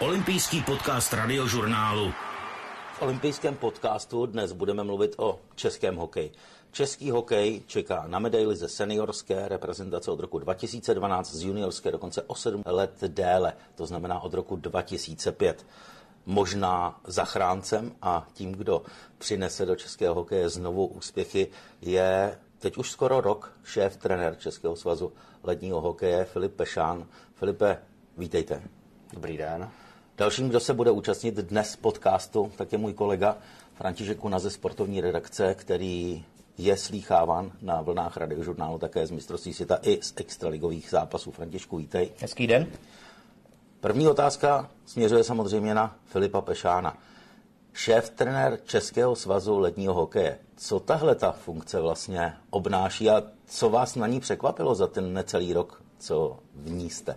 Olympijský podcast Radiožurnálu. V olympijském podcastu dnes budeme mluvit o českém hokeji. Český hokej čeká na medaili ze seniorské reprezentace od roku 2012, z juniorské dokonce o 7 let déle, to znamená od roku 2005. Možná zachráncem a tím, kdo přinese do českého hokeje znovu úspěchy, je teď už skoro rok šéf-trenér Českého svazu ledního hokeje Filip Pešán. Filipe, vítejte. Dobrý den. Dalším, kdo se bude účastnit dnes podcastu, tak je můj kolega František Kuna ze sportovní redakce, který je slýcháván na vlnách Radiožurnálu také z mistrovství světa i z extraligových zápasů. Františku, vítej. Hezký den. První otázka směřuje samozřejmě na Filipa Pešána. Šéf-trenér Českého svazu ledního hokeje. Co tahle ta funkce vlastně obnáší a co vás na ní překvapilo za ten necelý rok, co v ní jste?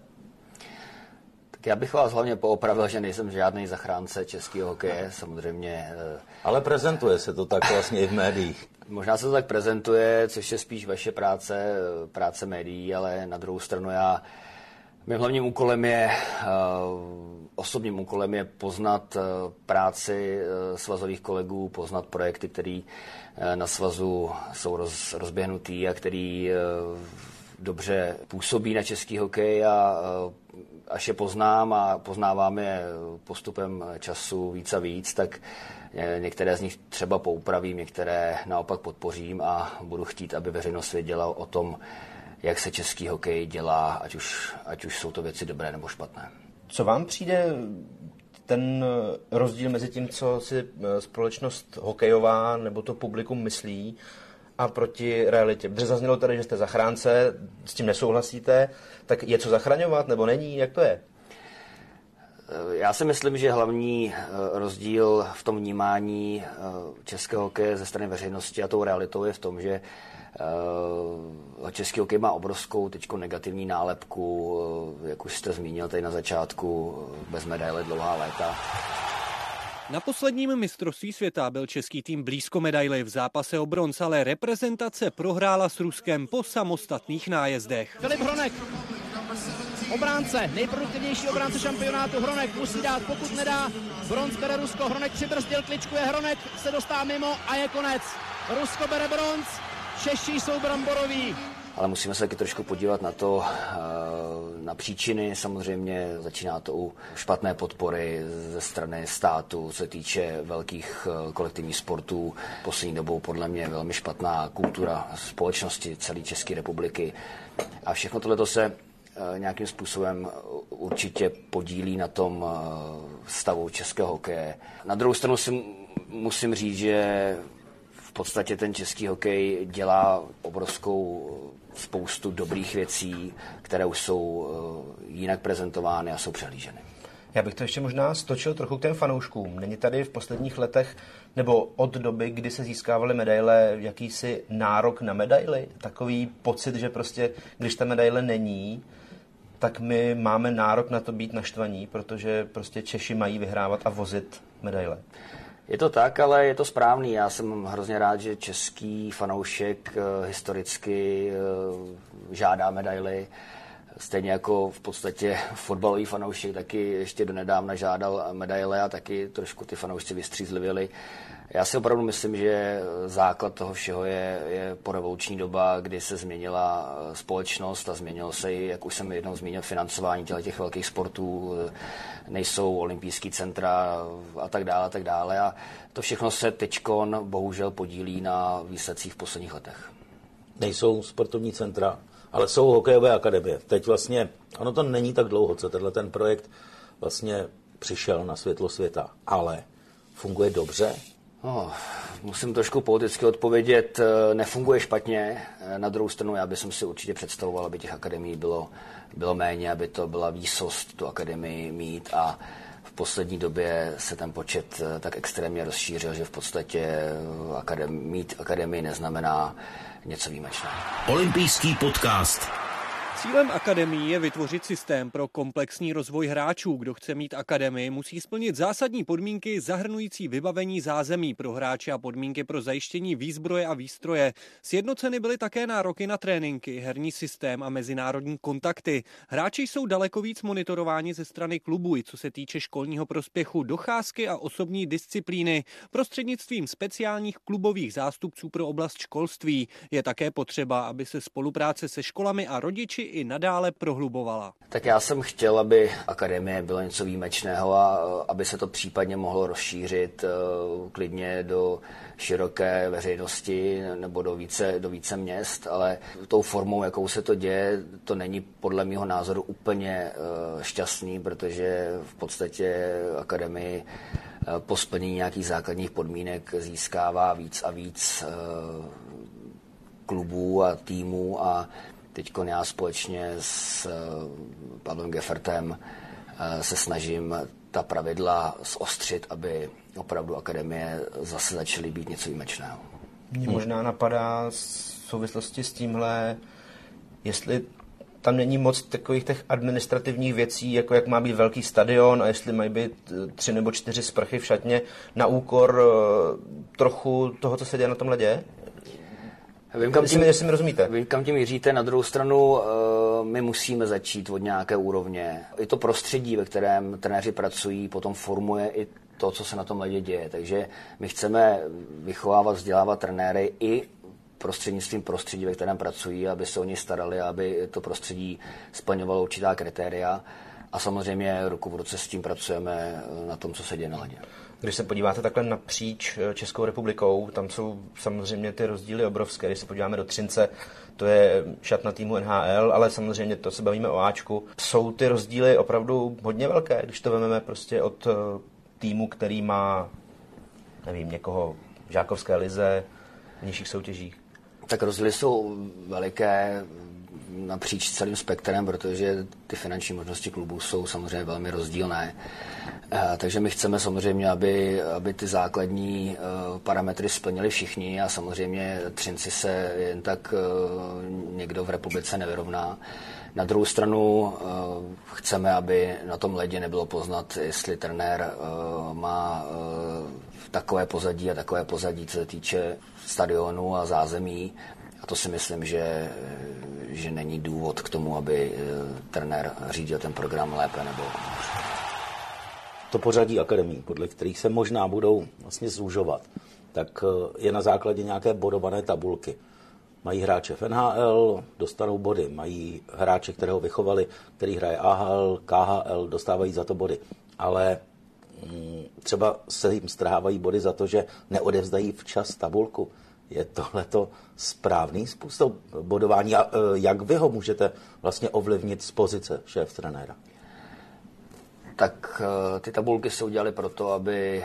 Já bych vás hlavně poopravil, že nejsem žádný zachránce českého hokeje, samozřejmě. Ale prezentuje se to tak vlastně i v médiích. Možná se to tak prezentuje, což je spíš vaše práce médií, ale na druhou stranu mým hlavním úkolem osobním úkolem je poznat práci svazových kolegů, poznat projekty, které na svazu jsou rozběhnutý a který dobře působí na český hokej a až je poznám a poznávám je postupem času víc a víc, tak některé z nich třeba poupravím, některé naopak podpořím a budu chtít, aby veřejnost věděla o tom, jak se český hokej dělá, ať už jsou to věci dobré nebo špatné. Co vám přijde ten rozdíl mezi tím, co si společnost hokejová nebo to publikum myslí, a proti realitě? Protože zaznělo tady, že jste zachránce, s tím nesouhlasíte, tak je co zachraňovat nebo není? Jak to je? Já si myslím, že hlavní rozdíl v tom vnímání českého hokeje ze strany veřejnosti a tou realitou je v tom, že český hokej má obrovskou teďko negativní nálepku, jak už jste zmínil tady na začátku, bez medaile dlouhá léta. Na posledním mistrovství světa byl český tým blízko medaili v zápase o bronz, ale reprezentace prohrála s Ruskem po samostatných nájezdech. Filip Hronek, obránce, nejproduktivnější obránce šampionátu. Hronek musí dát, pokud nedá, bronz bere Rusko. Hronek přibrzdil, kličkuje, Hronek se dostává mimo a je konec. Rusko bere bronz, Češi jsou bramboroví. Ale musíme se taky trošku podívat na to, na příčiny. Samozřejmě začíná to u špatné podpory ze strany státu, co se týče velkých kolektivních sportů. Poslední dobou podle mě velmi špatná kultura společnosti celé České republiky. A všechno tohleto se nějakým způsobem určitě podílí na tom stavu českého hokeje. Na druhou stranu si musím říct, že v podstatě ten český hokej dělá obrovskou spoustu dobrých věcí, které už jsou jinak prezentovány a jsou přehlíženy. Já bych to ještě možná stočil trochu k těm fanouškům. Není tady v posledních letech, nebo od doby, kdy se získávaly medaile, jakýsi nárok na medaily? Takový pocit, že prostě, když ta medaile není, tak my máme nárok na to být naštvaní, protože prostě Češi mají vyhrávat a vozit medaile. Je to tak, ale je to správný. Já jsem hrozně rád, že český fanoušek historicky žádá medaily. Stejně jako v podstatě fotbalový fanoušek taky ještě donedávna žádal medaile a taky trošku ty fanoušci vystřízlivěli. Já si opravdu myslím, že základ toho všeho je porevoluční doba, kdy se změnila společnost a změnilo se i, jak už jsem jednou zmínil, financování těch velkých sportů, nejsou olympijský centra a tak dále. A to všechno se teďkon bohužel podílí na výsledcích v posledních letech. Nejsou sportovní centra, ale jsou hokejové akademie. Teď vlastně, ono to není tak dlouho, co tenhle ten projekt vlastně přišel na světlo světa, ale funguje dobře? Musím trošku politicky odpovědět, nefunguje špatně. Na druhou stranu já bych si určitě představoval, aby těch akademií bylo méně, aby to byla výsost tu akademii mít a v poslední době se ten počet tak extrémně rozšířil, že v podstatě mít akademii neznamená něco výjimečného. Olympijský podcast. Cílem akademií je vytvořit systém pro komplexní rozvoj hráčů. Kdo chce mít akademii, musí splnit zásadní podmínky zahrnující vybavení zázemí pro hráče a podmínky pro zajištění výzbroje a výstroje. Sjednoceny byly také nároky na tréninky, herní systém a mezinárodní kontakty. Hráči jsou daleko víc monitorováni ze strany klubů, i co se týče školního prospěchu, docházky a osobní disciplíny. Prostřednictvím speciálních klubových zástupců pro oblast školství je také potřeba, aby se spolupráce se školami a rodiči i nadále prohlubovala. Tak já jsem chtěl, aby akademie bylo něco výjimečného a aby se to případně mohlo rozšířit klidně do široké veřejnosti nebo do více měst, ale tou formou, jakou se to děje, to není podle mého názoru úplně šťastný, protože v podstatě akademii po splnění nějakých základních podmínek získává víc a víc klubů a týmů a teď já společně s Pavlem Geffertem se snažím ta pravidla zostřit, aby opravdu akademie zase začaly být něco výjimečného. Mně možná napadá v souvislosti s tímhle, jestli tam není moc takových těch administrativních věcí, jako jak má být velký stadion a jestli mají být 3 nebo 4 sprchy v šatně na úkor trochu toho, co se děje na tom ledě? Jestli mi rozumíte. Vím, kam tím míříte. Na druhou stranu my musíme začít od nějaké úrovně. I to prostředí, ve kterém trenéři pracují, potom formuje i to, co se na tom ledě děje. Takže my chceme vychovávat, vzdělávat trenéry i prostřednictvím prostředí, ve kterém pracují, aby se o ně starali, aby to prostředí splňovalo určitá kritéria. A samozřejmě ruku v ruce s tím pracujeme na tom, co se děje na ledě. Když se podíváte takhle napříč Českou republikou, tam jsou samozřejmě ty rozdíly obrovské. Když se podíváme do Třince, to je šatna týmu NHL, ale samozřejmě to se bavíme o Ačku. Jsou ty rozdíly opravdu hodně velké, když to vezmeme prostě od týmu, který má, nevím, někoho v žákovské lize, v nižších soutěžích. Tak rozdíly jsou veliké napříč celým spektrem, protože ty finanční možnosti klubů jsou samozřejmě velmi rozdílné. Takže my chceme samozřejmě, aby ty základní parametry splnili všichni a samozřejmě Třinci se jen tak někdo v republice nevyrovná. Na druhou stranu chceme, aby na tom ledě nebylo poznat, jestli trenér má takové pozadí, co se týče stadionu a zázemí. A to si myslím, že není důvod k tomu, aby trenér řídil ten program lépe nebo to pořadí akademií, podle kterých se možná budou vlastně zúžovat, tak je na základě nějaké bodované tabulky. Mají hráče v NHL, dostanou body. Mají hráče, kterého vychovali, který hraje AHL, KHL, dostávají za to body. Ale třeba se jim strhávají body za to, že neodevzdají včas tabulku. Je tohleto správný způsob bodování? A jak vy ho můžete vlastně ovlivnit z pozice šéf trenéra? Tak ty tabulky se udělaly proto, aby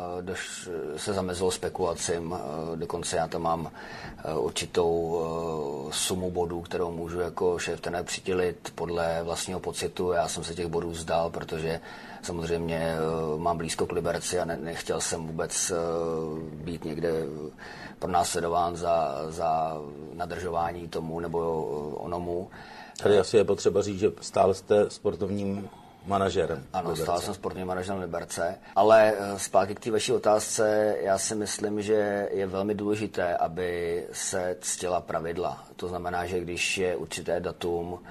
se zamezilo spekulacím. Dokonce já tam mám určitou sumu bodů, kterou můžu jako šéf trenér přidělit podle vlastního pocitu. Já jsem se těch bodů vzdal, protože samozřejmě mám blízko k Liberci a nechtěl jsem vůbec být někde pronásledován za nadržování tomu nebo onomu. Tady asi je potřeba říct, že stále jste sportovním manažerem. Ano, stál jsem sportovním manažerem Liberce, ale zpátky k té vaší otázce, já si myslím, že je velmi důležité, aby se ctila pravidla. To znamená, že když je určité datum,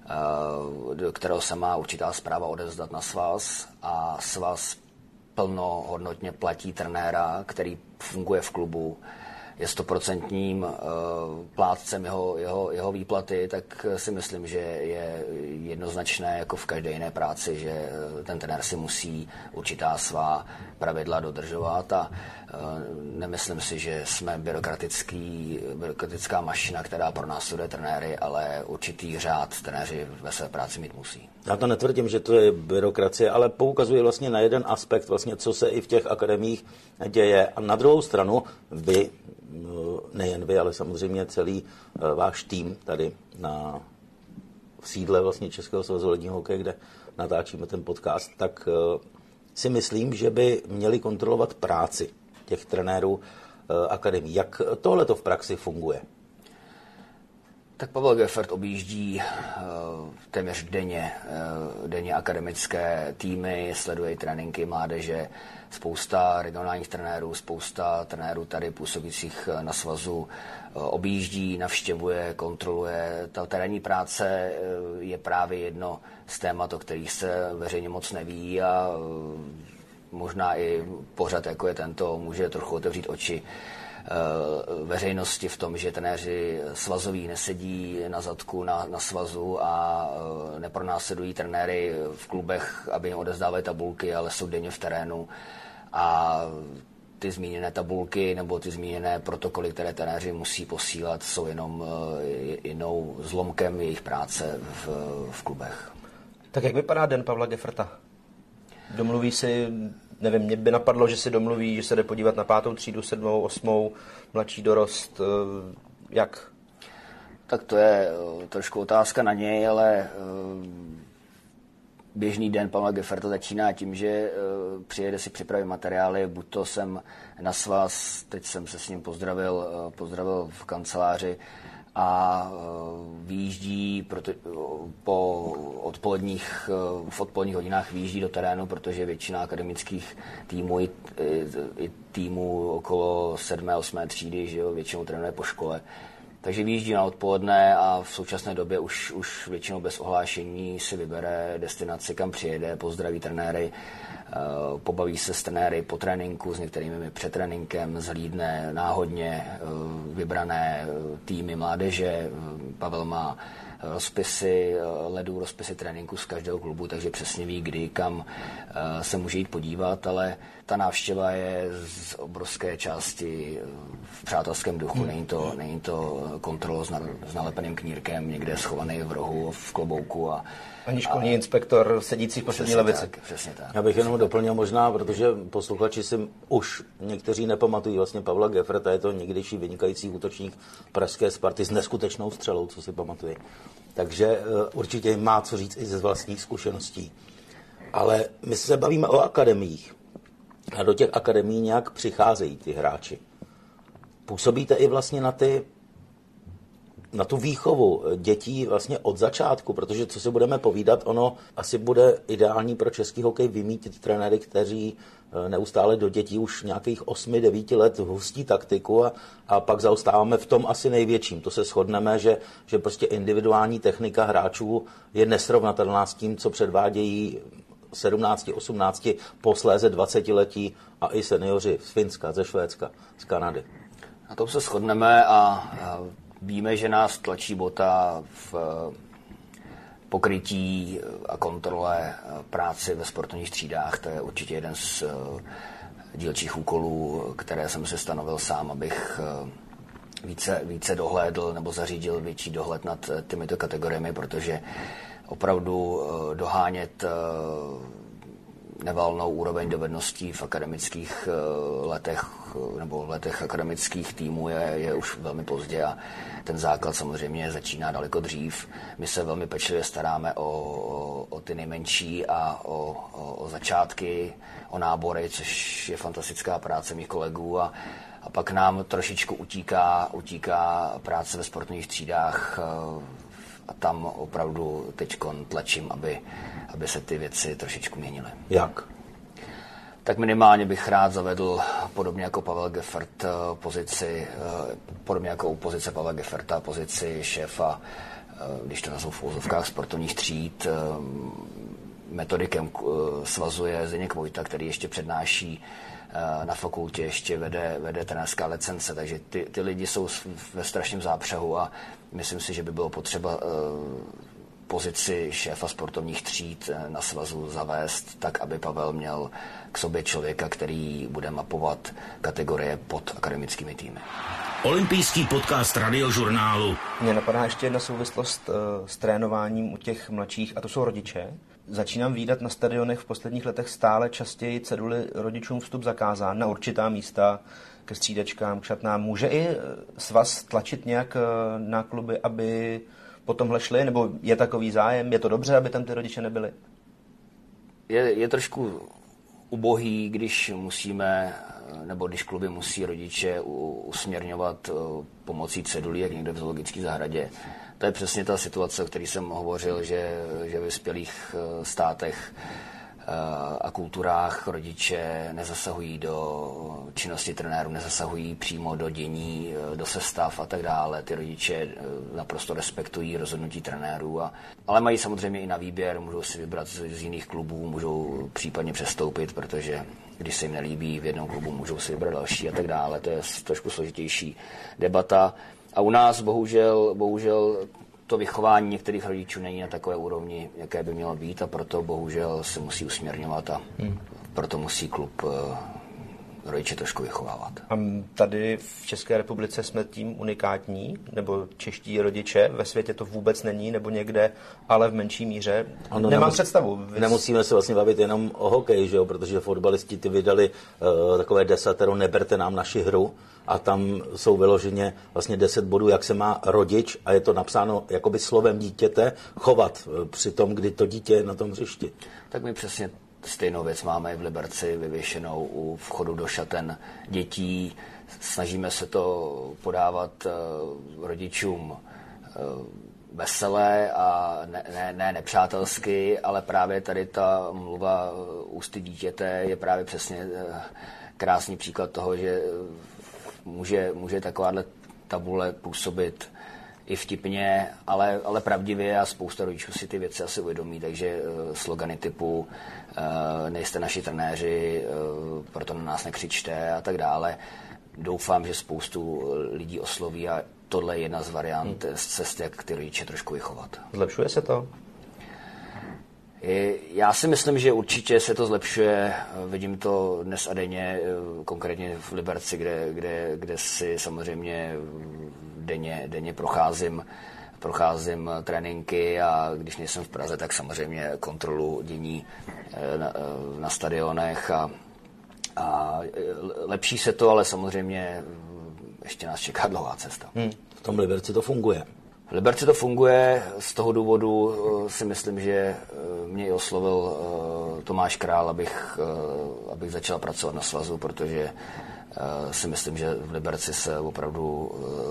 do kterého se má určitá zpráva odevzdat na svaz a svaz plnohodnotně platí trenéra, který funguje v klubu, je 100% plátcem jeho výplaty, tak si myslím, že je jednoznačné, jako v každé jiné práci, že ten trenér si musí určitá svá pravidla dodržovat a nemyslím si, že jsme byrokratická mašina, která pronásleduje trenéry, ale určitý řád trenéři ve své práci mít musí. Já to netvrdím, že to je byrokracie, ale poukazuje vlastně na jeden aspekt, vlastně, co se i v těch akademiích děje. A na druhou stranu vy, nejen vy, ale samozřejmě celý váš tým tady v sídle vlastně Českého svazu ledního hokeje, kde natáčíme ten podcast, tak si myslím, že by měli kontrolovat práci těch trenérů akademií. Jak tohle to v praxi funguje? Tak Pavel Geffert objíždí téměř denně akademické týmy, sleduje tréninky mládeže, spousta regionálních trenérů, spousta trenérů tady působících na svazu objíždí, navštěvuje, kontroluje. Ta terénní práce je právě jedno z témat, o kterých se veřejně moc neví a možná i pořad, jako je tento, může trochu otevřít oči veřejnosti v tom, že trenéři svazoví nesedí na zadku na svazu a nepronásledují trenéry v klubech, aby jim odezdávali tabulky, ale jsou denně v terénu a ty zmíněné tabulky nebo ty zmíněné protokoly, které trenéři musí posílat, jsou jenom zlomkem jejich práce v klubech. Tak jak vypadá den Pavla Gefferta? Domluví si, nevím, mě by napadlo, že si domluví, že se jde podívat na 5. třídu, 7., 8., mladší dorost, jak? Tak to je trošku otázka na něj, ale běžný den Pavla Gefferta začíná tím, že přijede si připravit materiály, buď to jsem na svaz, teď jsem se s ním pozdravil v kanceláři a vyjíždí v odpoledních hodinách vyjíždí do terénu, protože většina akademických týmů i týmů okolo 7. 8. třídy, že jo, většinou trénuje po škole. Takže vyjíždí na odpoledne a v současné době už většinou bez ohlášení si vybere destinaci, kam přijede, pozdraví trenéry, pobaví se s trenéry po tréninku, s některými před tréninkem, zhlídne náhodně vybrané týmy mládeže. Pavel má rozpisy ledů, rozpisy tréninku z každého klubu, takže přesně ví, kdy, kam se může jít podívat, ale ta návštěva je z obrovské části v přátelském duchu. Není to kontrola s nalepeným knírkem někde schovaný v rohu, v klobouku. Ani školní inspektor sedící v poslední levici. Přesně tak. Já bych jenom doplnil možná, protože posluchači si už někteří nepamatují vlastně Pavla Gefferta, je to někdejší vynikající útočník pražské Sparty s neskutečnou střelou, co si pamatuji. Takže určitě má co říct i ze vlastních zkušeností. Ale my se bavíme o akademiích. A do těch akademií nějak přicházejí ty hráči. Působíte i vlastně na tu výchovu dětí vlastně od začátku, protože co si budeme povídat, ono asi bude ideální pro český hokej vymítit trenéry, kteří neustále do dětí už nějakých 8-9 let hustí taktiku a pak zaostáváme v tom asi největším. To se shodneme, že prostě individuální technika hráčů je nesrovnatelná s tím, co předvádějí 17, 18, posléze 20letí a i seniori z Finska, ze Švédska, z Kanady. Na tom se shodneme a víme, že nás tlačí bota v pokrytí a kontrole práci ve sportovních třídách. To je určitě jeden z dílčích úkolů, které jsem si stanovil sám, abych více dohlédl nebo zařídil větší dohled nad těmito kategoriemi, protože opravdu dohánět nevalnou úroveň dovedností v akademických letech nebo v letech akademických týmů je už velmi pozdě a ten základ samozřejmě začíná daleko dřív. My se velmi pečlivě staráme o ty nejmenší a o začátky, o nábory, což je fantastická práce mých kolegů a pak nám trošičku utíká práce ve sportovních třídách a tam opravdu teď tlačím, aby se ty věci trošičku měnily. Jak? Tak minimálně bych rád zavedl, podobně jako Pavel Geffert, podobně jako u pozice Pavla Gefferta, pozici šéfa, když to nazvu v úzovkách, sportovních tříd. Metodikem svazu je Zdeněk Vojta, který ještě přednáší na fakultě, ještě vede trenérská licence, takže ty lidi jsou ve strašném zápřehu a myslím si, že by bylo potřeba pozici šéfa sportovních tříd na svazu zavést tak, aby Pavel měl k sobě člověka, který bude mapovat kategorie pod akademickými týmy. Olympijský podcast Radiožurnálu. Mně napadá ještě jedna souvislost s trénováním u těch mladších, a to jsou rodiče. Začínám vídat na stadionech v posledních letech stále častěji ceduly rodičům vstup zakázán na určitá místa, ke střídačkám, k šatnám. Může i svaz tlačit nějak na kluby, aby po tomhle šli, nebo je takový zájem? Je to dobře, aby tam ty rodiče nebyli? Je trošku ubohý, když kluby musí rodiče usměrňovat pomocí cedulí, jak někde v zoologické zahradě. To je přesně ta situace, o které jsem hovořil, že ve vyspělých státech a kulturách rodiče nezasahují do činnosti trenérů, nezasahují přímo do dění, do sestav a tak dále. Ty rodiče naprosto respektují rozhodnutí trenérů, ale mají samozřejmě i na výběr, můžou si vybrat z jiných klubů, můžou případně přestoupit, protože když se jim nelíbí v jednom klubu, můžou si vybrat další a tak dále. To je trošku složitější debata. A u nás bohužel to vychování některých rodičů není na takové úrovni, jaké by mělo být, a proto bohužel se musí usměrňovat a proto musí klub rodiče trošku vychovávat. A tady v České republice jsme tím unikátní, nebo čeští rodiče, ve světě to vůbec není, nebo někde, ale v menší míře? Ano, nemám představu. Nemusíme se vlastně bavit jenom o hokeji, že jo? Protože fotbalisti ty vydali takové desatero neberte nám naši hru, a tam jsou vyloženě vlastně 10 bodů, jak se má rodič, a je to napsáno jakoby slovem dítěte chovat při tom, kdy to dítě je na tom hřišti. Tak my přesně stejnou věc máme v Liberci vyvěšenou u vchodu do šaten dětí. Snažíme se to podávat rodičům veselé a ne nepřátelsky, ale právě tady ta mluva ústy dítěte je právě přesně krásný příklad toho, že může takováhle tabule působit i vtipně, ale pravdivě, a spousta rodičů si ty věci asi uvědomí, takže slogany typu nejste naši trenéři, proto na nás nekřičte a tak dále. Doufám, že spoustu lidí osloví a tohle je jedna z variant z cesty, jak ty rodiče trošku vychovat. Zlepšuje se to? Já si myslím, že určitě se to zlepšuje. Vidím to dnes a denně, konkrétně v Liberci, kde si samozřejmě denně procházím tréninky, a když nejsem v Praze, tak samozřejmě kontrolu dění na stadionech a lepší se to, ale samozřejmě ještě nás čeká dlouhá cesta. V tom Liberci to funguje. V Liberci to funguje, z toho důvodu si myslím, že mě i oslovil Tomáš Král, abych začal pracovat na svazu, protože si myslím, že v Liberci se opravdu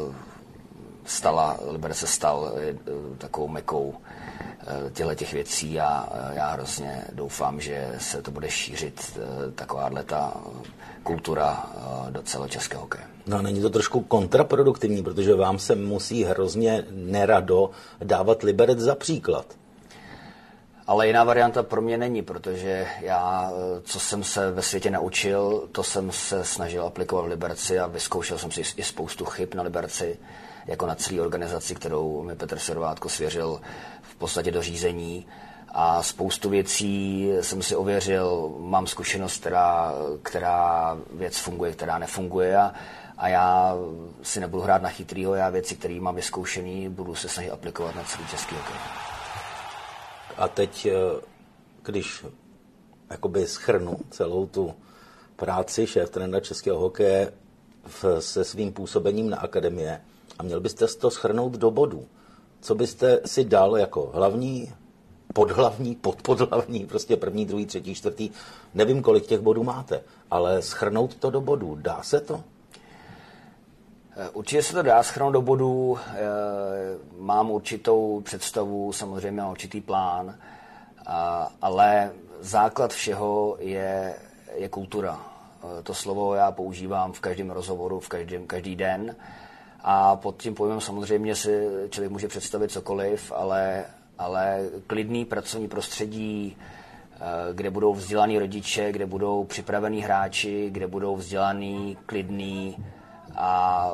Liberec se stal takovou mekou těch věcí, a já hrozně doufám, že se to bude šířit takováhle ta kultura do celočeského hokeje. No, není to trošku kontraproduktivní, protože vám se musí hrozně nerado dávat Liberec za příklad. Ale jiná varianta pro mě není, protože já, co jsem se ve světě naučil, to jsem se snažil aplikovat v Liberci, a vyzkoušel jsem si i spoustu chyb na Liberci, jako na celé organizaci, kterou mi Petr Servátko svěřil v podstatě do řízení. A spoustu věcí jsem si ověřil, mám zkušenost, která věc funguje, která nefunguje, a já si nebudu hrát na chytrýho, já věci, které mám vyzkoušený, budu se snažit aplikovat na celý český hokej. A teď, když jakoby shrnu celou tu práci šéftrenéra českého hokeje se svým působením na akademie, a měl byste to shrnout do bodů, co byste si dal jako hlavní, podhlavní, podpodhlavní, prostě první, druhý, třetí, čtvrtý, nevím, kolik těch bodů máte, ale shrnout to do bodů, dá se to? Určitě se to dá shrnout do bodů, mám určitou představu, samozřejmě mám určitý plán, ale základ všeho je kultura. To slovo já používám v každém rozhovoru, každý den, a pod tím pojmem samozřejmě si člověk může představit cokoliv, ale klidný pracovní prostředí, kde budou vzdělaný rodiče, kde budou připravení hráči, kde budou vzdělaný, klidný a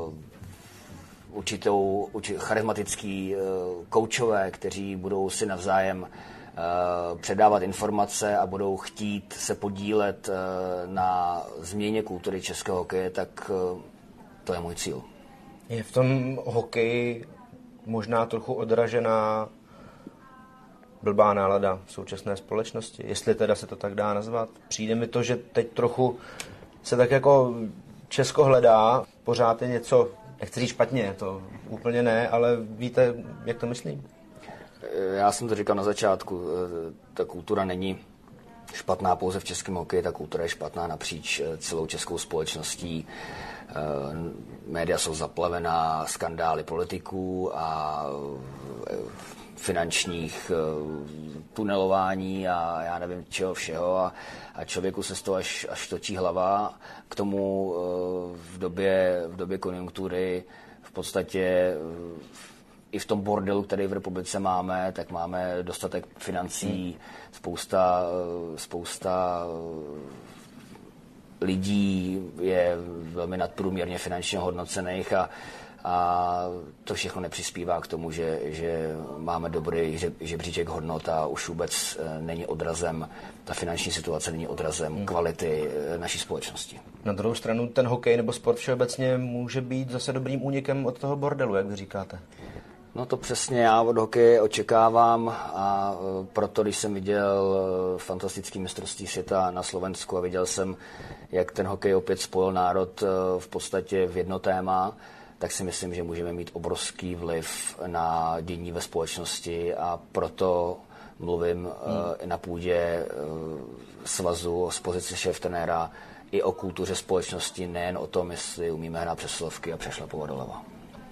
charismatický koučové, kteří budou si navzájem předávat informace a budou chtít se podílet na změně kultury českého hokeje, tak to je můj cíl. Je v tom hokeji možná trochu odražená blbá nálada v současné společnosti, jestli teda se to tak dá nazvat. Přijde mi to, že teď trochu se tak jako Česko hledá, pořád je něco, nechci říct špatně, to úplně ne, ale víte, jak to myslím? Já jsem to říkal na začátku, ta kultura není špatná pouze v českém hokeji, ta kultura je špatná napříč celou českou společností. Média jsou zaplavená skandály politiků a finančních tunelování a já nevím čeho všeho a člověku se z toho až točí hlava. K tomu v době konjunktury v podstatě i v tom bordelu, který v republice máme, tak máme dostatek financí, spousta lidí je velmi nadprůměrně finančně hodnocených a to všechno nepřispívá k tomu, že máme dobrý žebříček hodnot a už vůbec není odrazem, ta finanční situace není odrazem kvality naší společnosti. Na druhou stranu ten hokej nebo sport všeobecně může být zase dobrým únikem od toho bordelu, jak vy říkáte. No to přesně já od hokeje očekávám a proto, když jsem viděl fantastický mistrovství světa na Slovensku a viděl jsem, jak ten hokej opět spojil národ v podstatě v jedno téma, tak si myslím, že můžeme mít obrovský vliv na dění ve společnosti a proto mluvím na půdě svazu z pozice šéftrenéra i o kultuře společnosti, nejen o tom, jestli umíme hrát přesilovky a přešlapovat doleva.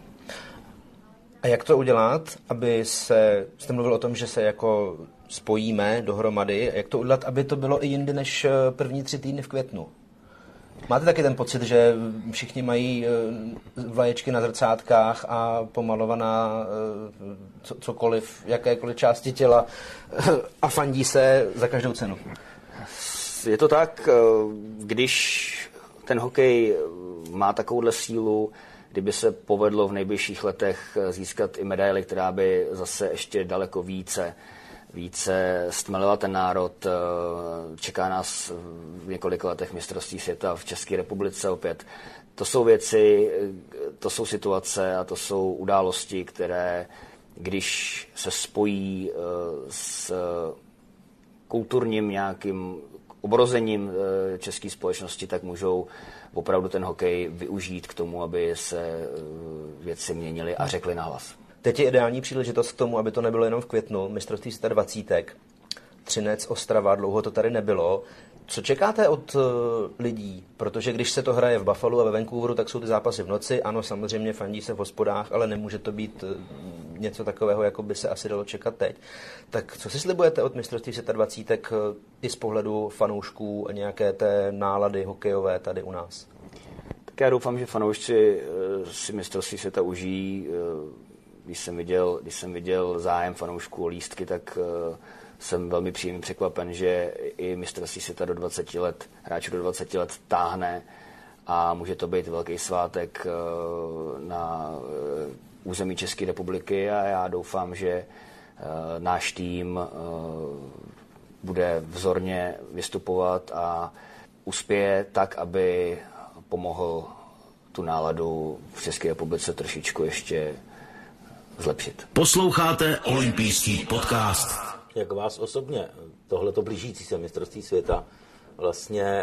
A jak to udělat, jste mluvil o tom, že se jako spojíme dohromady, jak to udělat, aby to bylo i jindy než první 3 týdny v květnu? Máte taky ten pocit, že všichni mají vlaječky na zrcátkách a pomalovaná cokoliv, jakékoliv části těla a fandí se za každou cenu? Je to tak, když ten hokej má takovouhle sílu, kdyby se povedlo v nejbližších letech získat i medaili, která by zase ještě daleko více stmelila ten národ. Čeká nás v několika letech mistrovství světa v České republice opět. To jsou věci, to jsou situace a to jsou události, které, když se spojí s kulturním nějakým obrozením české společnosti, tak můžou opravdu ten hokej využít k tomu, aby se věci měnily a řekly nahlas. Teď je ideální příležitost k tomu, aby to nebylo jenom v květnu, mistrovství světa 20, Třinec, Ostrava, dlouho to tady nebylo. Co čekáte od lidí? Protože když se to hraje v Buffalu a ve Vancouveru, tak jsou ty zápasy v noci. Ano, samozřejmě fandí se v hospodách, ale nemůže to být něco takového, jako by se asi dalo čekat teď. Tak co si slibujete od mistrovství světa 20 i z pohledu fanoušků a nějaké té nálady hokejové tady u nás? Tak já doufám, že fanoušci si mistrovství světa užijí. Když jsem viděl zájem fanoušků o lístky, tak jsem velmi příjemně překvapen, že i mistrovství světa do 20 let, hráčů do 20 let táhne a může to být velký svátek na území České republiky a já doufám, že náš tým bude vzorně vystupovat a uspěje tak, aby pomohl tu náladu v České republice trošičku ještě zlepšit. Posloucháte olympijský podcast. Jak vás osobně tohleto blížící se mistrovství světa vlastně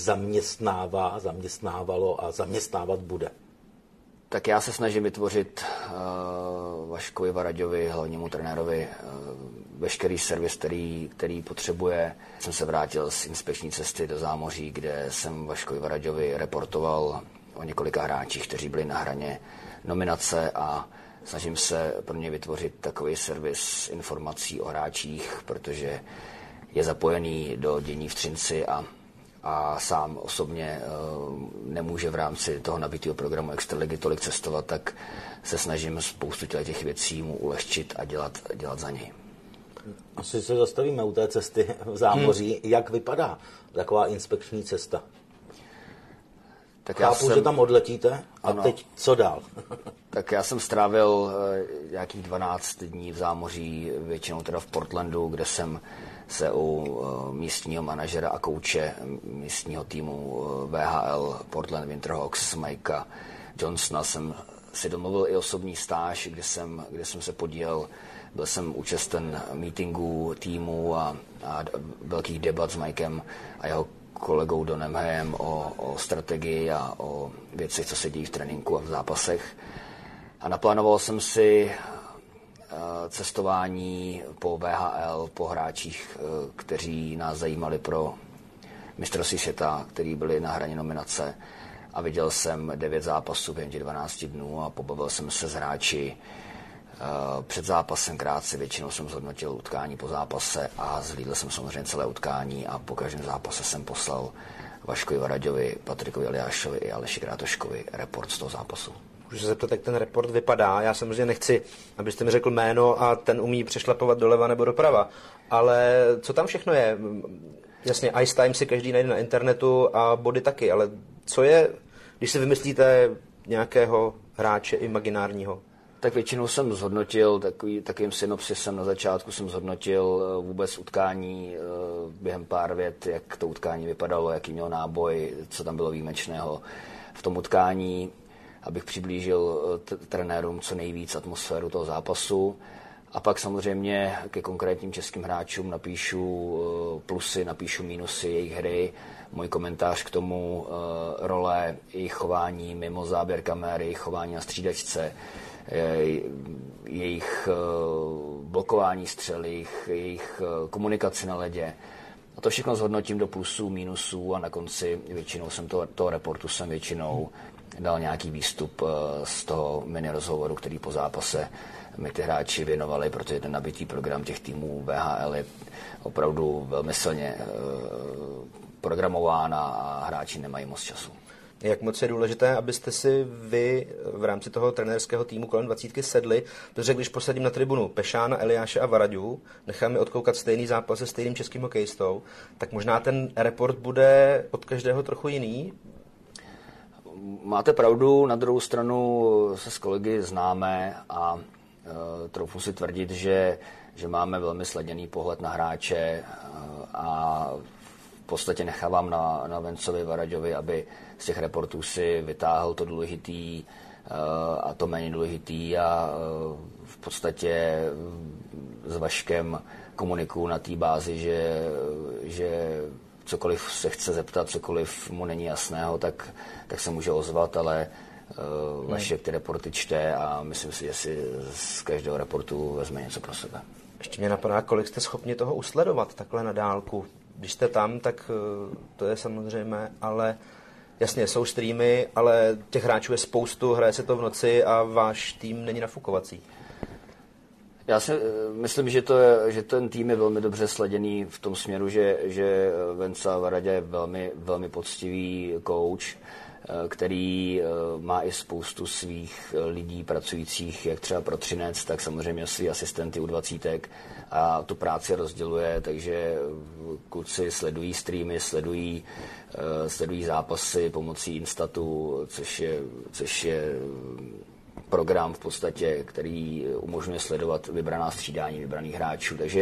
zaměstnávalo a zaměstnávat bude? Tak já se snažím vytvořit Vaškovi Varaďovi, hlavnímu trenérovi, veškerý servis, který potřebuje. Jsem se vrátil z inspekční cesty do zámoří, kde jsem Vaškovi Varaďovi reportoval o několika hráčích, kteří byli na hraně nominace a snažím se pro ně vytvořit takový servis informací o hráčích, protože je zapojený do dění v Třinci a sám osobně nemůže v rámci toho nabitého programu Extraligy tolik cestovat, tak se snažím spoustu těch věcí mu ulehčit a dělat za něj. Asi se zastavíme u té cesty v zámoří. Jak vypadá taková inspekční cesta? Tak Chápu, že tam odletíte a ano. Teď co dál? Tak já jsem strávil nějakých 12 dní v zámoří, většinou teda v Portlandu, kde jsem se u místního manažera a kouče místního týmu VHL Portland Winterhawks Mikea Johnsona jsem si domluvil i osobní stáž, kde jsem se podílel. Byl jsem účasten meetingů týmu a velkých debat s Mikem a jeho kolegou Donem Hayem o strategii a o věcech, co se dějí v tréninku a v zápasech. A naplánoval jsem si cestování po VHL, po hráčích, kteří nás zajímali pro mistrovství světa, který byli na hraně nominace. A viděl jsem 9 zápasů během 12 dnů a pobavil jsem se s hráči. Před zápasem krátce, většinou jsem zhodnotil utkání po zápase a zhlídl jsem samozřejmě celé utkání a po každém zápase jsem poslal Vaškovi Varaďovi, Patrikovi Eliášovi i Aleši Krátoškovi report z toho zápasu. Můžu se zeptat, jak ten report vypadá? Já samozřejmě nechci, abyste mi řekl jméno a ten umí přešlapovat doleva nebo doprava, ale co tam všechno je? Jasně, Ice Time si každý najde na internetu a body taky, ale co je, když si vymyslíte nějakého hráče imaginárního? Tak většinou jsem zhodnotil, takovým synopsisem na začátku jsem zhodnotil vůbec utkání během pár vět, jak to utkání vypadalo, jaký měl náboj, co tam bylo výjimečného v tom utkání, abych přiblížil trenérům co nejvíc atmosféru toho zápasu. A pak samozřejmě ke konkrétním českým hráčům napíšu plusy, napíšu mínusy jejich hry, můj komentář k tomu, role, jejich chování mimo záběr kamery, jejich chování na střídačce, jejich blokování střel, jejich komunikaci na ledě. A to všechno zhodnotím do plusů, mínusů a na konci většinou toho reportu jsem většinou dal nějaký výstup z toho mini rozhovoru, který po zápase mi ty hráči věnovali, protože ten nabitý program těch týmů VHL je opravdu velmi silně programován a hráči nemají moc času. Jak moc je důležité, abyste si vy v rámci toho trenérského týmu kolem 20 sedli, protože když posadím na tribunu Pešána, Eliáše a Varaďu, nechám je odkoukat stejný zápas se stejným českým hokejistou, tak možná ten report bude od každého trochu jiný? Máte pravdu, na druhou stranu se s kolegy známe a troufnu si tvrdit, že máme velmi sladěný pohled na hráče a v podstatě nechávám na Vencovi Varaďovi, aby z těch reportů si vytáhl to důležitý a to méně důležitý a v podstatě s Vaškem komunikuju na té bázi, že cokoliv se chce zeptat, cokoliv mu není jasného, tak se může ozvat, ale Vašek ty reporty čte a myslím si, že si z každého reportu vezme něco pro sebe. Ještě mě napadá, kolik jste schopni toho usledovat takhle na dálku. Když jste tam, tak to je samozřejmé, ale jasně, jsou streamy, ale těch hráčů je spoustu, hraje se to v noci a váš tým není nafukovací. Já si myslím, že ten tým je velmi dobře sleděný v tom směru, že Venca Varaďa je velmi, velmi poctivý coach, který má i spoustu svých lidí pracujících, jak třeba pro Třinec, tak samozřejmě svý asistenty u 20 a tu práci rozděluje, takže kluci sledují streamy, sledují zápasy pomocí Instatu, což je program v podstatě, který umožňuje sledovat vybraná střídání vybraných hráčů. Takže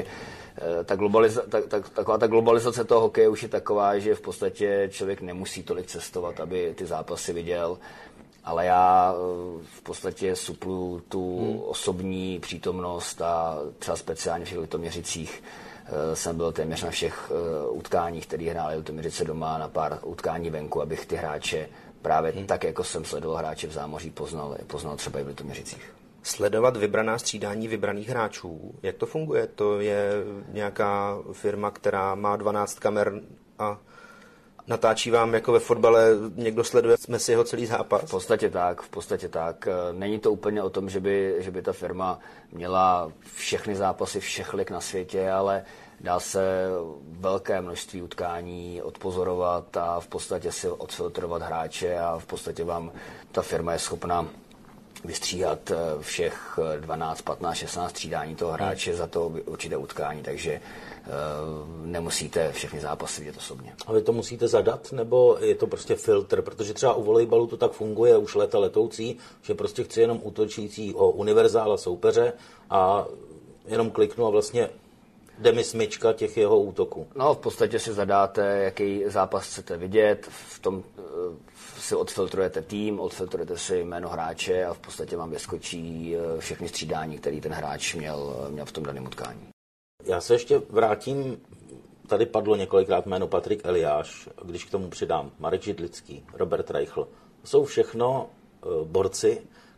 taková ta globalizace toho hokeje už je taková, že v podstatě člověk nemusí tolik cestovat, aby ty zápasy viděl, ale já v podstatě supluju tu osobní přítomnost a třeba speciálně v těch Litoměřicích jsem byl téměř na všech utkáních, které hráli Litoměřice doma, na pár utkání venku, abych ty hráče právě tak, jako jsem sledoval hráče v zámoří, poznal třeba i v Litoměřicích. Sledovat vybraná střídání vybraných hráčů, jak to funguje? To je nějaká firma, která má 12 kamer a natáčí vám jako ve fotbale, někdo sleduje Messiho celý zápas? V podstatě tak. Není to úplně o tom, že by ta firma měla všechny zápasy všech lig na světě, ale dá se velké množství utkání odpozorovat a v podstatě si odfiltrovat hráče a v podstatě vám ta firma je schopna vystříhat všech 12, 15, 16 střídání toho hráče za to určité utkání, takže nemusíte všechny zápasy vidět osobně. A vy to musíte zadat, nebo je to prostě filtr? Protože třeba u volejbalu to tak funguje už léta letoucí, že prostě chci jenom útočícího univerzála soupeře a jenom kliknu a vlastně jde mi smyčka těch jeho útoků. No, v podstatě si zadáte, jaký zápas chcete vidět, v tom si odfiltrujete tým, odfiltrujete si jméno hráče a v podstatě vám vyskočí všechny střídání, který ten hráč měl v tom daném utkání. Já se ještě vrátím, tady padlo několikrát jméno Patrik Eliáš, když k tomu přidám Marek Židlický, Robert Reichl. Jsou všechno borci,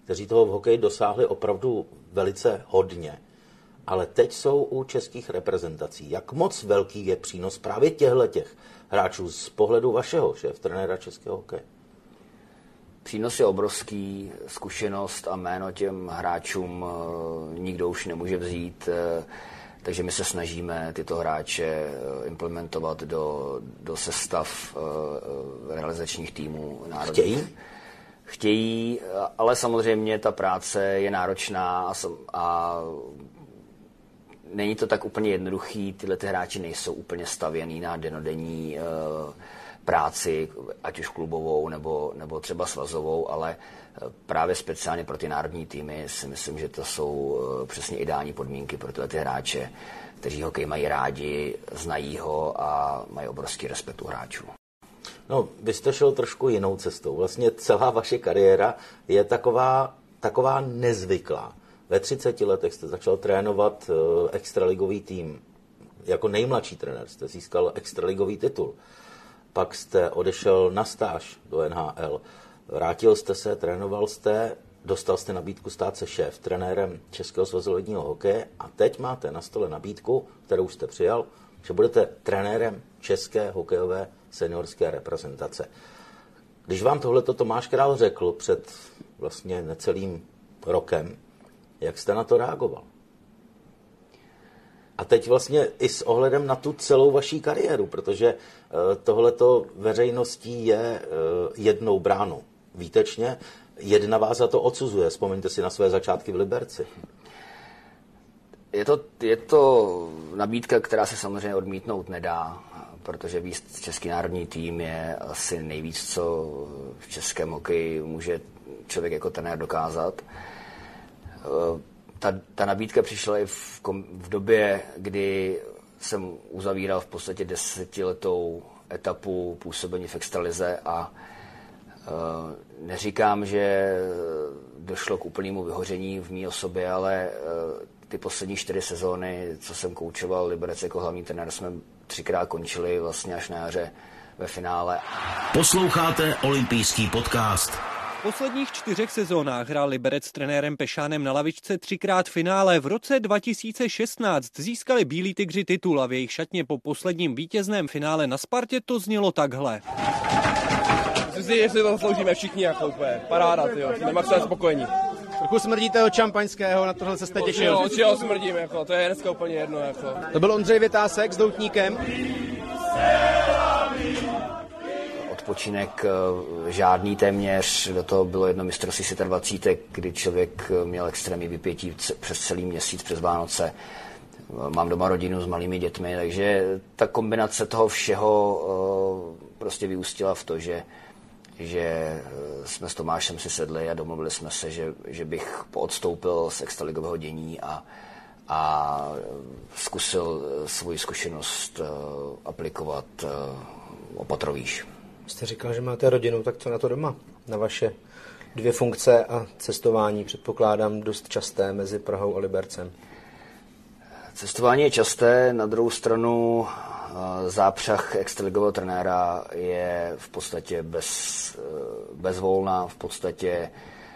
kteří toho v hokeji dosáhli opravdu velice hodně. Ale teď jsou u českých reprezentací. Jak moc velký je přínos právě těchto hráčů z pohledu vašeho šéftrenéra českého hokeje? Přínos je obrovský, zkušenost a jméno těm hráčům nikdo už nemůže vzít, takže my se snažíme tyto hráče implementovat do sestav realizačních týmů národních. Chtějí, ale samozřejmě ta práce je náročná a není to tak úplně jednoduchý. Tyhle ty hráči nejsou úplně stavěný na dennodenní práci, ať už klubovou nebo třeba svazovou, ale právě speciálně pro ty národní týmy si myslím, že to jsou přesně ideální podmínky pro tyhle ty hráče, kteří hokej mají rádi, znají ho a mají obrovský respekt u hráčů. No, vy jste šel trošku jinou cestou. Vlastně celá vaše kariéra je taková nezvyklá. Ve 30 letech jste začal trénovat extraligový tým. Jako nejmladší trenér jste získal extraligový titul. Pak jste odešel na stáž do NHL. Vrátil jste se, trénoval jste, dostal jste nabídku stát se šéf-trenérem Českého svazu ledního hokeje a teď máte na stole nabídku, kterou jste přijal, že budete trenérem české hokejové seniorské reprezentace. Když vám tohleto Tomáš Král řekl před vlastně necelým rokem, jak jste na to reagoval? A teď vlastně i s ohledem na tu celou vaší kariéru, protože tohleto veřejností je jednou bránou výtečně, jedna vás za to odsuzuje. Vzpomeňte si na své začátky v Liberci. Je to nabídka, která se samozřejmě odmítnout nedá, protože víc český národní tým je asi nejvíc, co v českém hokeji může člověk jako trenér dokázat. Ta nabídka přišla i v době, kdy jsem uzavíral v podstatě 10letou etapu působení v extralize a neříkám, že došlo k úplnému vyhoření v mý osobě, ale ty poslední 4 sezóny, co jsem koučoval Liberec jako hlavní trenér, jsme 3krát končili vlastně až na jaře ve finále. Posloucháte olympijský podcast. V posledních 4 sezónách hrál Liberec s trenérem Pešánem na lavičce 3krát finále. V roce 2016 získali Bílí tygři titul a v jejich šatně po posledním vítězném finále na Spartě to znělo takhle. Myslím si, že si to zasloužíme všichni jako úplně. Paráda, tyjo. Jsme maximálně spokojení. Trochu smrdíte od šampaňského, na tohle se jste těšil. Od čeho smrdím, jako, to je dneska úplně jedno. Jako. To byl Ondřej Vytásek s doutníkem. Odpočinek žádný téměř, do toho bylo jedno mistrovství světa 20, kdy člověk měl extrémní vypětí přes celý měsíc, přes Vánoce. Mám doma rodinu s malými dětmi, takže ta kombinace toho všeho prostě vyústila v to, že jsme s Tomášem si sedli a domluvili jsme se, že bych poodstoupil z extraligového dění a zkusil svoji zkušenost aplikovat opatrovýš. Jste říkal, že máte rodinu, tak co na to doma? Na vaše 2 funkce a cestování, předpokládám, dost časté mezi Prahou a Libercem. Cestování je časté, na druhou stranu zápřah extraligového trenéra je v podstatě bezvolná, v podstatě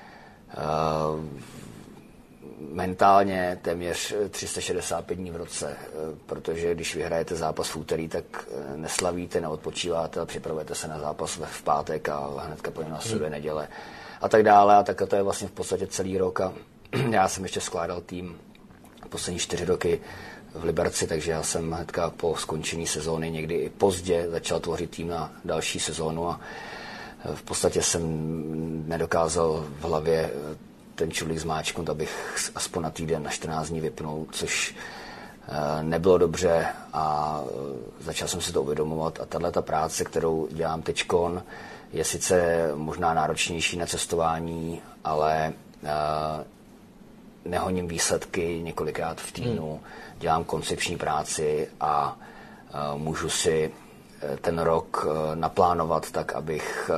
mentálně téměř 365 dní v roce, protože když vyhrajete zápas v úterý, tak neslavíte, neodpočíváte, ale připravujete se na zápas v pátek a hnedka po něm následuje neděle a tak dále. A tak to je vlastně v podstatě celý rok a já jsem ještě skládal tým poslední 4 roky v Liberci, takže já jsem hnedka po skončení sezóny někdy i pozdě začal tvořit tým na další sezónu a v podstatě jsem nedokázal v hlavě ten čudlík zmáčknout, abych aspoň na týden, na 14 dní vypnul, což nebylo dobře a začal jsem si to uvědomovat a tato práce, kterou dělám teďkon, je sice možná náročnější na cestování, ale nehoním výsledky několikrát v týdnu, dělám koncepční práci a můžu si ten rok naplánovat tak, abych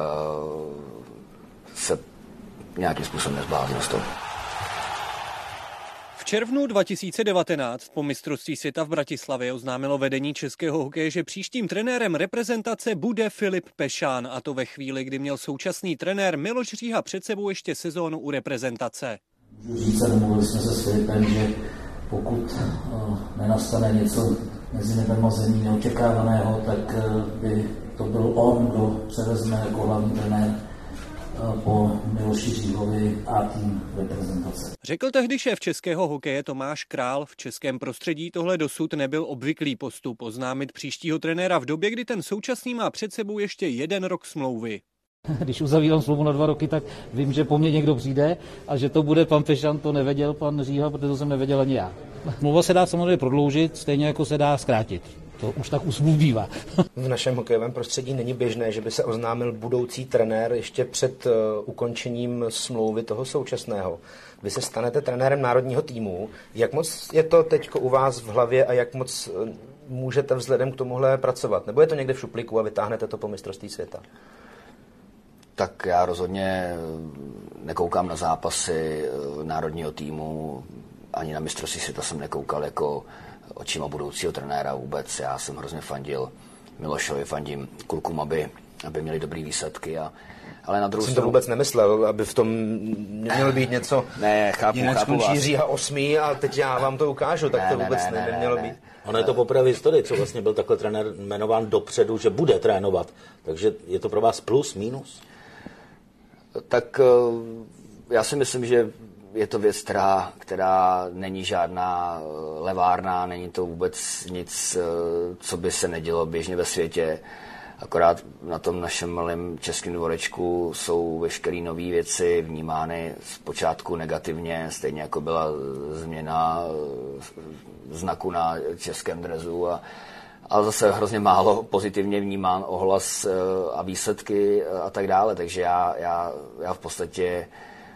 se nějakým způsobem nezbláznil z toho. V červnu 2019 po mistrovství světa v Bratislavě oznámilo vedení českého hokeje, že příštím trenérem reprezentace bude Filip Pešán, a to ve chvíli, kdy měl současný trenér Miloš Říha před sebou ještě sezónu u reprezentace. Můžu říct, a domluvili jsme se s Filipem, že pokud nenastane něco mezi nebem a zemí neočekávaného, tak by to byl on, kdo převezme jako hlavní trenér po Miloši Říhovi a tým reprezentace. Řekl tehdy šéf českého hokeje Tomáš Král. V českém prostředí tohle dosud nebyl obvyklý postup oznámit příštího trenéra v době, kdy ten současný má před sebou ještě 1 rok smlouvy. Když uzavírám smlouvu na 2 roky, tak vím, že po mně někdo přijde a že to bude pan Pešan, to nevěděl pan Říha, protože to jsem nevěděl ani já. Smlouva se dá samozřejmě prodloužit, stejně jako se dá zkrátit. To už tak u smluv bývá. V našem hokejovém prostředí není běžné, že by se oznámil budoucí trenér ještě před ukončením smlouvy toho současného. Vy se stanete trenérem národního týmu. Jak moc je to teď u vás v hlavě a jak moc můžete vzhledem k tomuhle pracovat? Nebo je to někde v šuplíku a vytáhnete to po mistrovství světa? Tak já rozhodně nekoukám na zápasy národního týmu, ani na mistrovství světa jsem nekoukal jako očima budoucího trenéra vůbec. Já jsem hrozně fandil Milošovi, fandím klukům, aby měli dobrý výsledky. Ale na druhou jsem to vůbec nemyslel, aby v tom mělo být něco. Ne, chápu vás. Říha 8. a teď já vám to ukážu, tak to vůbec nemělo být. Ono je to poprvé v historii, co vlastně byl takhle trenér jmenován dopředu, že bude trénovat. Takže je to pro vás plus, minus? Tak já si myslím, že je to věc, která není žádná levárna, není to vůbec nic, co by se nedělo běžně ve světě. Akorát na tom našem malém českém dvorečku jsou veškeré nové věci vnímány zpočátku negativně, stejně jako byla změna znaku na českém drezu a zase hrozně málo pozitivně vnímán ohlas a výsledky a tak dále. Takže já v podstatě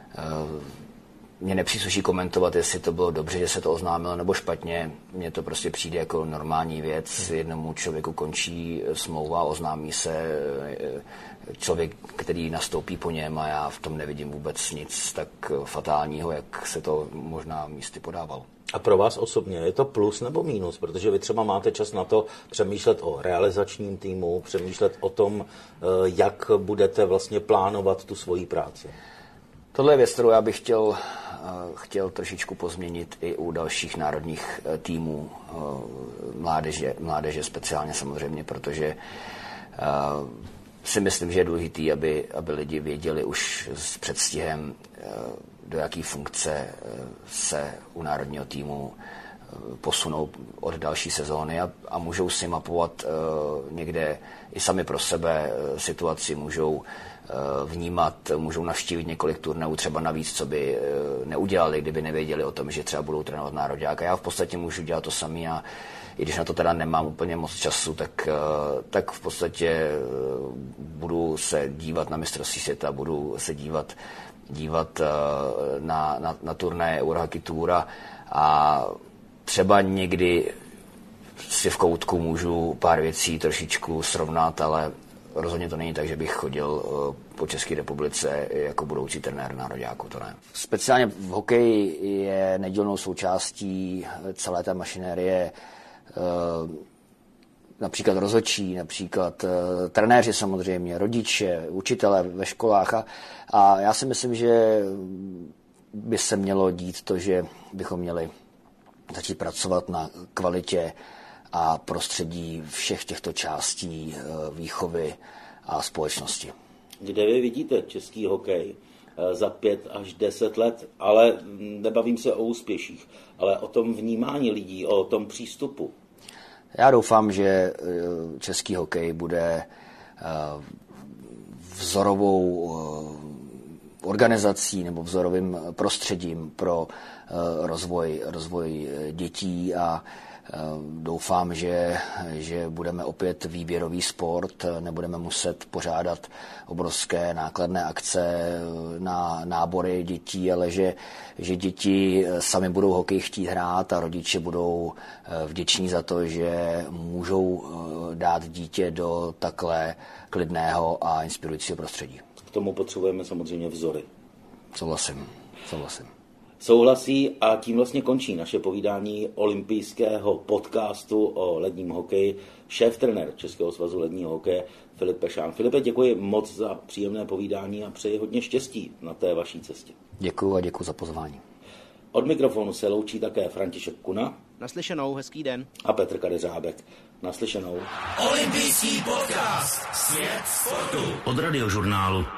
mě nepřísluší komentovat, jestli to bylo dobře, že se to oznámilo, nebo špatně. Mně to prostě přijde jako normální věc. Jednomu člověku končí smlouva, oznámí se člověk, který nastoupí po něm a já v tom nevidím vůbec nic tak fatálního, jak se to možná místy podávalo. A pro vás osobně je to plus nebo mínus? Protože vy třeba máte čas na to přemýšlet o realizačním týmu, přemýšlet o tom, jak budete vlastně plánovat tu svoji práci. Tohle je věc, kterou já bych chtěl trošičku pozměnit i u dalších národních týmů, mládeže speciálně samozřejmě, protože si myslím, že je důležitý, aby lidi věděli už s předstihem, do jaký funkce se u národního týmu posunou od další sezóny a můžou si mapovat někde i sami pro sebe situaci, můžou vnímat, můžou navštívit několik turnaů třeba navíc, co by neudělali, kdyby nevěděli o tom, že třeba budou trénovat nároďáka. Já v podstatě můžu dělat to samý a i když na to teda nemám úplně moc času, tak v podstatě budu se dívat na mistrovství světa, budu se dívat na turnaje Eurohockey Tour a třeba někdy si v koutku můžu pár věcí trošičku srovnat, ale rozhodně to není tak, že bych chodil po České republice jako budoucí trenér nároďáku, to ne. Speciálně v hokeji je nedílnou součástí celé té mašinérie například rozhodčí, například trenéři samozřejmě, rodiče, učitelé ve školách a já si myslím, že by se mělo dít to, že bychom měli začít pracovat na kvalitě a prostředí všech těchto částí výchovy a společnosti. Kde vy vidíte český hokej za 5 až 10 let, ale nebavím se o úspěších, ale o tom vnímání lidí, o tom přístupu? Já doufám, že český hokej bude vzorovou organizací nebo vzorovým prostředím pro rozvoj dětí a doufám, že budeme opět výběrový sport, nebudeme muset pořádat obrovské nákladné akce na nábory dětí, ale že děti sami budou hokej chtít hrát a rodiče budou vděční za to, že můžou dát dítě do takhle klidného a inspirujícího prostředí. K tomu potřebujeme samozřejmě vzory. Souhlasím. souhlasí a tím vlastně končí naše povídání olympijského podcastu o ledním hokeji. Šéf-trenér Českého svazu ledního hokeje Filip Pešán. Filipe, děkuji moc za příjemné povídání a přeji hodně štěstí na té vaší cestě. Děkuji a děkuji za pozvání. Od mikrofonu se loučí také František Kuna. Naslyšenou, hezký den. A Petr Kadeřábek. Naslyšenou. Olympijský podcast. Svět sportu. Od Radiožurnálu.